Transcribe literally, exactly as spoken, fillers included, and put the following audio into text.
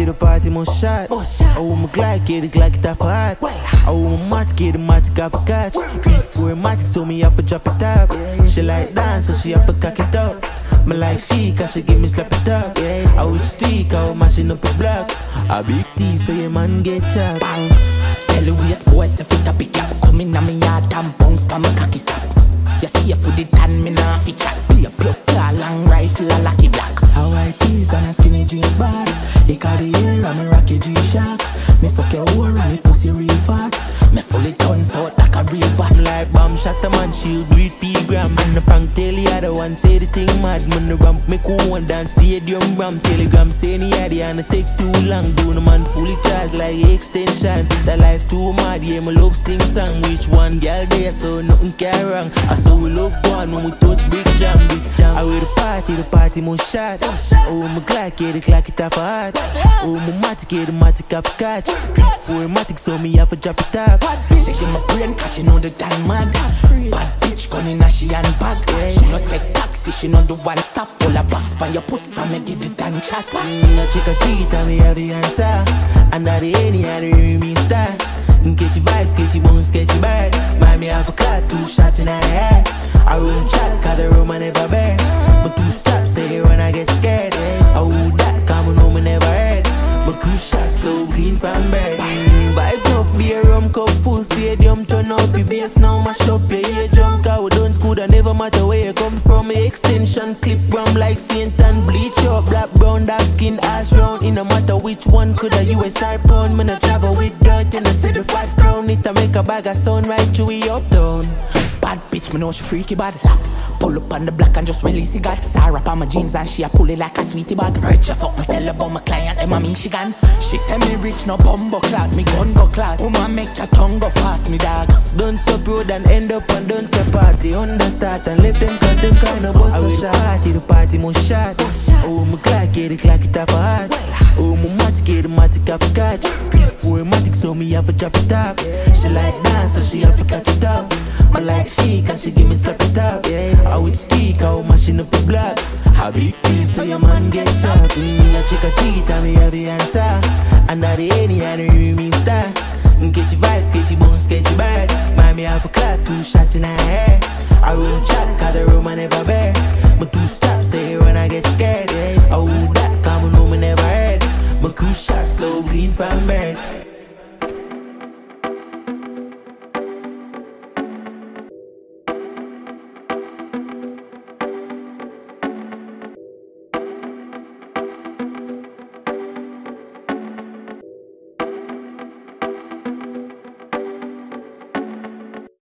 party, the party must shot. I want my Glock, get it, Glock it off hard. I want my matic, get the matic off a catch. Before a matic, so me have to drop it up. She like dance, so she have to cock it up. Me like she, cause she give me slap it up. I would streak, I would mashing up a block. A big thief, so your man get chopped. Bang, tell the waist boy, say fit up it up. Come in on me yard and bounce pa me cocky top. You see if with the tan, me nah fi chat. Be a plug, a long rifle, a lucky black. How I tease and a skinny jeans bad. He carry hair and me rocky G-Shock. Me fuck your whore and me pussy real fat. Me fully turns out like a real bat. Like bomb shot a man shield, breathe P-gram. And the prank tell the other one, say the thing mad. Man the ramp me cool one dance, stadium ram. Telegram say the idea and it take too long. Do the man fully charged like extension. The life too mad, yeah, me love sing song. Which one girl there, so nothing can wrong. I saw we love one when we touch big jam, big jam. I wear the party, the party must shot. Oh, my Glock, get it, Glock it off a heart. Oh, my matic, get the matic off a catch. Before a matic, so me have to drop it up. She give my brain cause she know the damn mad. Bad bitch gun in a she and bag. She no take taxi, she no do one stop. Pull a box pan your pussy from me give the damn chat. Mm, a chick a cheat and me have the answer. And that the any and the remain star. Get your vibes, get your bones, get your bird. Mind me have a clock, two shots in her head. I room chat cause the room I never bear. But two straps say when I get scared. I would that come on me never heard. But two shots so clean from bird. Mm, vibes enough, be a rum cup full stadium. Turn up your bass now, mash up your ear drum. Cause we don't school that never matter where you come from. Me extension clip rum like Saint and bleach up. Black, brown, dark skin, ash round. It no matter which one could a U S R pound. Man I travel with dirt and I see the fat crown. It a make a bag of sound right through we uptown. Bad bitch, me know she freaky bad. Pull up on the block and just release it. Got Sarah on my jeans and she a pull it like a sweetie bag. Rich a fuck me tell about my client, them a Michigan. She say me rich, no bumbo clad. Me gun go clad. Woman make your tongue go fast, me dog. Don't stop road and end up and don't stop party. Understart and left them cut them kind of bust. I will the party, the party must shot. Oh, my Glock, get it, Glock it off a heart. Oh, my matic, get the matic off a catch. Before a matic, so me have to drop it up. She like dance, so she have to cut it up. I like she, cause she give me slap it up. I would speak, I would mashing up the block. I big thief, so your man get chopped. Mm, a chick a cheat, and me have the answer. And that the any and the remain star. Get your vibes, get your bones, get your bird. Mind me have a clock, two shots in her hair. I room chat, cause the room I never bear. But two straps say when I get scared. I would that come on, no me never heard. But two shots so clean from birth.